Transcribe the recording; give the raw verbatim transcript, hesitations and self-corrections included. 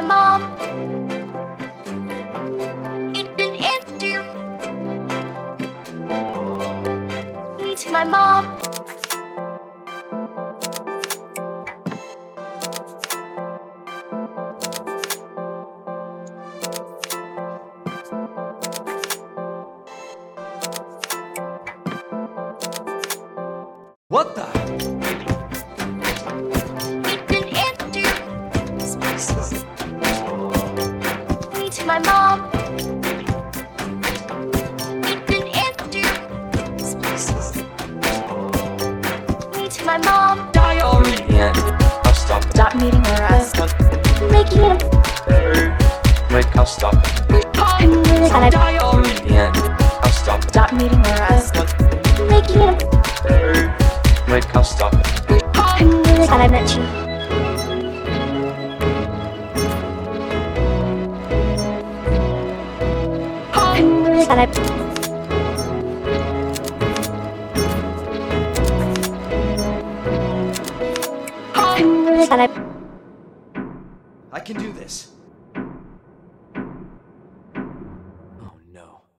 mom. You didn't answer me to my mom. What the? You didn't answer me to my mom. You didn't answer me to my mom. Diarrhea. I'll stop. Stop meeting her us. Making it Make I'll stop. Diarrhea. I'll stop. Stop meeting her us. making it Make I'll stop. that I met you. That I that I I can do this.